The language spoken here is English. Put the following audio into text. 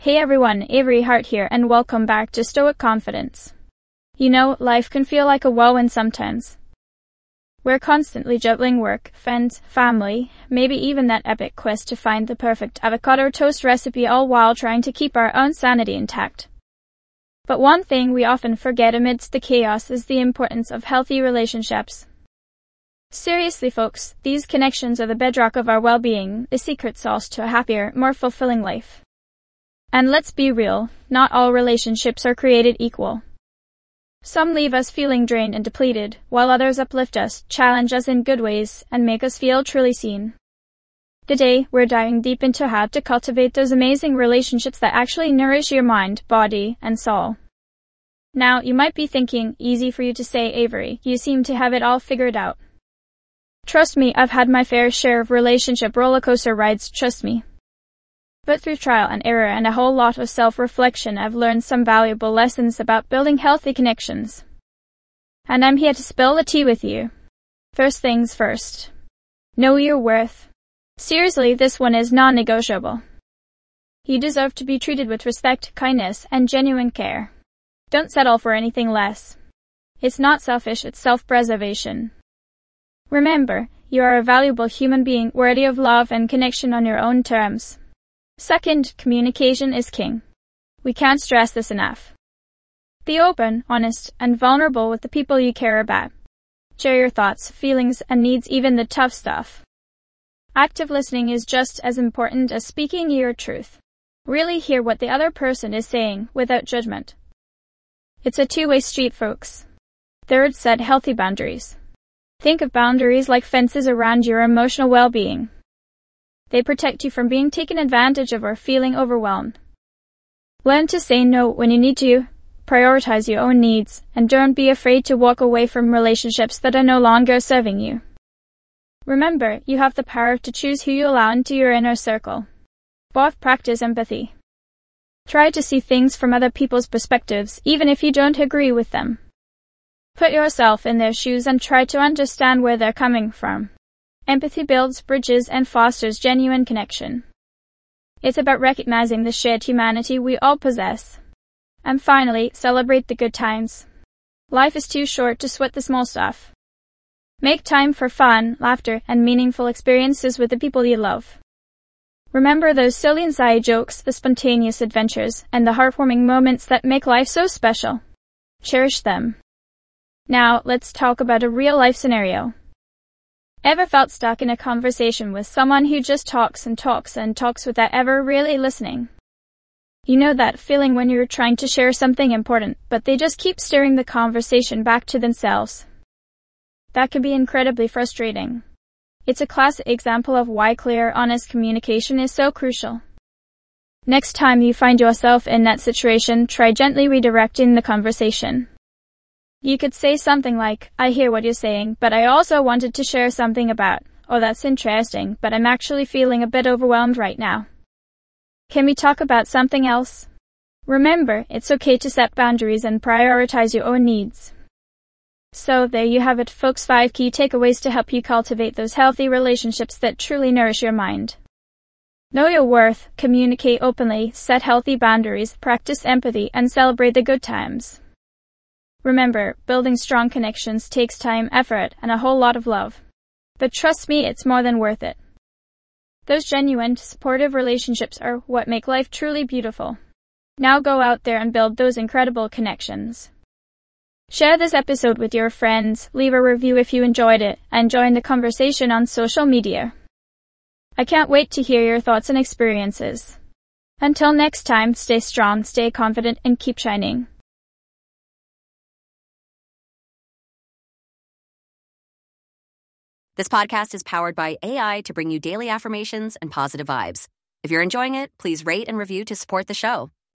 Hey everyone, Avery Hart here, and welcome back to Stoic Confidence. You know, life can feel like a whirlwind sometimes. We're constantly juggling work, friends, family, maybe even that epic quest to find the perfect avocado toast recipe, all while trying to keep our own sanity intact. But one thing we often forget amidst the chaos is the importance of healthy relationships. Seriously folks, these connections are the bedrock of our well-being, the secret sauce to a happier, more fulfilling life. And let's be real, not all relationships are created equal. Some leave us feeling drained and depleted, while others uplift us, challenge us in good ways, and make us feel truly seen. Today, we're diving deep into how to cultivate those amazing relationships that actually nourish your mind, body, and soul. Now, you might be thinking, easy for you to say, Avery, you seem to have it all figured out. Trust me, I've had my fair share of relationship rollercoaster rides, trust me. But through trial and error and a whole lot of self-reflection, I've learned some valuable lessons about building healthy connections. And I'm here to spill the tea with you. First things first. Know your worth. Seriously, this one is non-negotiable. You deserve to be treated with respect, kindness, and genuine care. Don't settle for anything less. It's not selfish, it's self-preservation. Remember, you are a valuable human being worthy of love and connection on your own terms. Second, communication is king. We can't stress this enough. Be open, honest, and vulnerable with the people you care about. Share your thoughts, feelings, and needs, even the tough stuff. Active listening is just as important as speaking your truth. Really hear what the other person is saying without judgment. It's a two-way street, folks. Third, set healthy boundaries. Think of boundaries like fences around your emotional well-being. They protect you from being taken advantage of or feeling overwhelmed. Learn to say no when you need to, prioritize your own needs, and don't be afraid to walk away from relationships that are no longer serving you. Remember, you have the power to choose who you allow into your inner circle. Fourth, practice empathy. Try to see things from other people's perspectives, even if you don't agree with them. Put yourself in their shoes and try to understand where they're coming from. Empathy builds bridges and fosters genuine connection. It's about recognizing the shared humanity we all possess. And finally, celebrate the good times. Life is too short to sweat the small stuff. Make time for fun, laughter, and meaningful experiences with the people you love. Remember those silly inside jokes, the spontaneous adventures, and the heartwarming moments that make life so special. Cherish them. Now, let's talk about a real-life scenario. Ever felt stuck in a conversation with someone who just talks and talks and talks without ever really listening? You know that feeling when you're trying to share something important, but they just keep steering the conversation back to themselves? That can be incredibly frustrating. It's a classic example of why clear, honest communication is so crucial. Next time you find yourself in that situation, try gently redirecting the conversation. You could say something like, I hear what you're saying, but I also wanted to share something about, oh, that's interesting, but I'm actually feeling a bit overwhelmed right now. Can we talk about something else? Remember, it's okay to set boundaries and prioritize your own needs. So there you have it, folks, 5 key takeaways to help you cultivate those healthy relationships that truly nourish your mind. Know your worth, communicate openly, set healthy boundaries, practice empathy, and celebrate the good times. Remember, building strong connections takes time, effort, and a whole lot of love. But trust me, it's more than worth it. Those genuine, supportive relationships are what make life truly beautiful. Now go out there and build those incredible connections. Share this episode with your friends, leave a review if you enjoyed it, and join the conversation on social media. I can't wait to hear your thoughts and experiences. Until next time, stay strong, stay confident, and keep shining. This podcast is powered by AI to bring you daily affirmations and positive vibes. If you're enjoying it, please rate and review to support the show.